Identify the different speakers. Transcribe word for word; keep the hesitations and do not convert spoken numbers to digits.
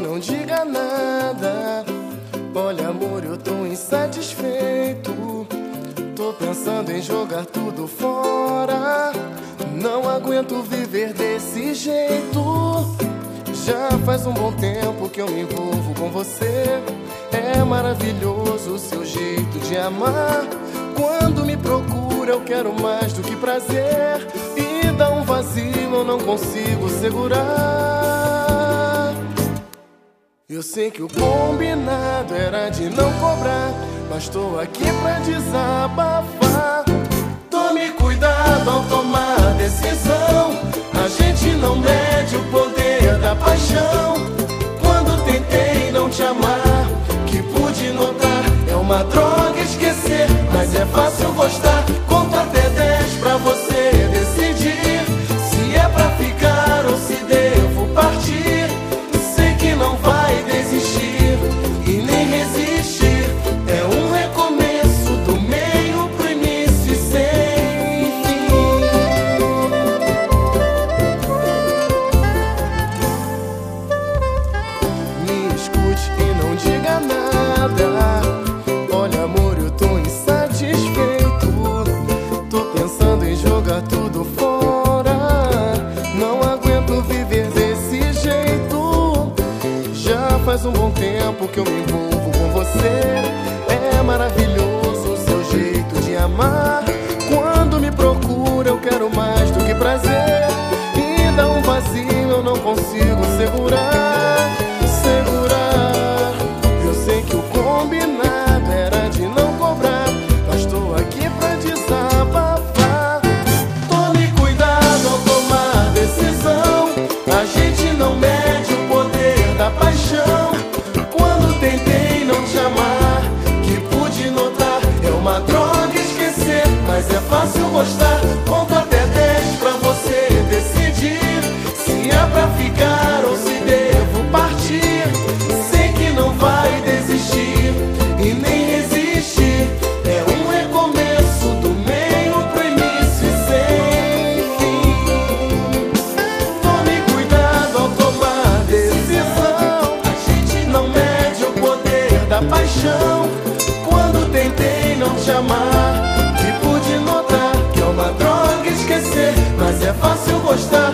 Speaker 1: não diga nada. Olha, amor, eu tô insatisfeito. Tô pensando em jogar tudo fora. Não aguento viver desse jeito. Já faz um bom tempo que eu me envolvo com você. É maravilhoso o seu jeito de amar. Quando me procura eu quero mais do que prazer. E dá um vazio, eu não consigo segurar. Eu sei que o combinado era de não cobrar, mas tô aqui pra desabafar. Tome cuidado ao tomar decisão. A gente não mede o poder da paixão. Quando tentei não te amar, que pude notar, é uma droga esquecer, mas é fácil gostar. Conto até dez pra você decidir se é pra ficar ou se devo partir. Sei que não vai desistir e nem resistir. É um recomeço do meio pro início e sem fim. Me escute e não diga nada. Olha, amor, eu tô insatisfeito. Tô pensando em jogar tudo fora. Não aguento viver desse jeito. Já faz um bom tempo que eu me envolvo com você. É maravilhoso o seu jeito de amar. Quando me procura eu quero mais do que prazer. E dá um vazio, eu não consigo segurar. Segurar. Eu sei que o combinado era de não cobrar, mas tô aqui pra desabafar. Tome cuidado ao tomar decisão. A gente não mede o poder da paixão. Quando tentei não te amar, que pude notar, é uma droga esquecer, mas é fácil gostar. Conto até dez pra você decidir se é pra ficar ou se devo partir. Sei que não vai desistir e nem resistir. É um recomeço do meio pro início e sem fim. Tome cuidado ao tomar decisão. A gente não mede o poder da paixão. Quando tentei não te amar, que pude notar, que é uma droga esquecer, mas é fácil gostar.